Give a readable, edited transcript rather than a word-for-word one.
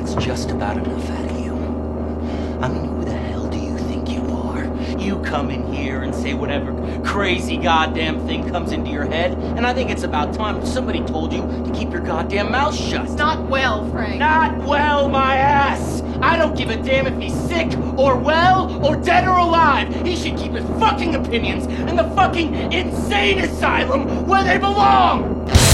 gets just about enough out of you. I mean, who the hell do you think you are? You come in here and say whatever crazy goddamn thing comes into your head, and I think it's about time somebody told you to keep your goddamn mouth shut. Not well, Frank. Not well, my ass! I don't give a damn if he's sick or well or dead or alive. He should keep his fucking opinions in the fucking insane asylum where they belong!